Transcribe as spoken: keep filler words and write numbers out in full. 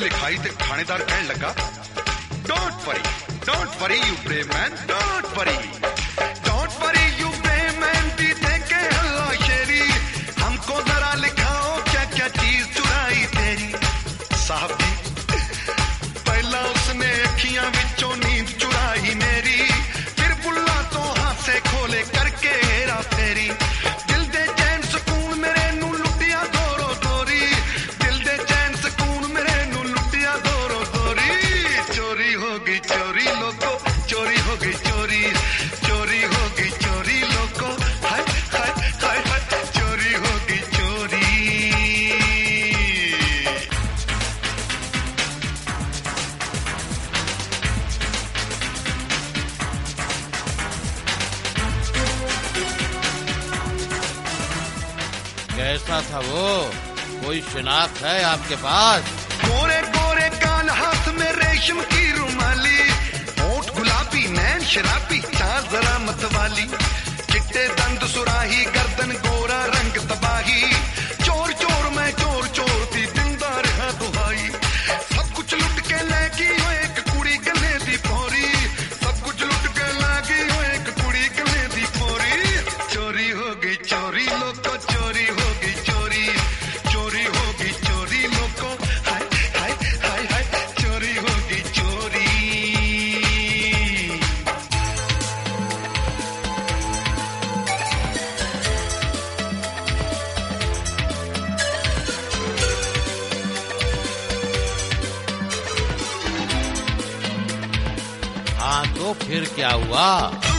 लिखाई ते थानेदार कहन लगा, don't worry, don't worry you brave man, don't worry, don't worry you brave man, दी देके हल्ला शेरी, हमको जरा लिखाओ क्या क्या चीज चुराई तेरी। साहब जी, पहला उसने अखियां विचों नींद चुराई मेरी, फिर बुल्ला तो हाथ से खोले करके हेरा फेरी, दिल दे चैन सुकून मेरे नू लुटिया दोरो दोरी, दिल दे चैन सुकून मेरे नू लुटिया दोरो दोरी। चोरी हो गई चोरी लोगो, चोरी हो गई चोरी, चोरी हो गई चोरी लोगो, हाय हाय हाय हाय, चोरी हो गई चोरी। कैसा था वो? कोई शिनाख्त है आपके पास? गोरे गोरे कान, हाथ में रेशम की रुमाली, होंठ गुलाबी, नैन शराबी, चाल जरा मतवाली, चिट्टे दंद सुराही, गर्दन गोरा, रंग तबाही, चोर चोर मैं चोर चोर थी, दिलदार है दुहाई, सब कुछ लुट के लैगी हो एक कुड़ी गले दी पोरी, सब कुछ लुट के लैगी हो एक कुड़ी गले दी पोरी। चोरी हो गई चोरी लोगो, चोरी हो गई चोरी, चोरी हो गई चोरी लोगो, हाय हाय हाय हाय, चोरी हो गई चोरी। हाँ तो फिर क्या हुआ?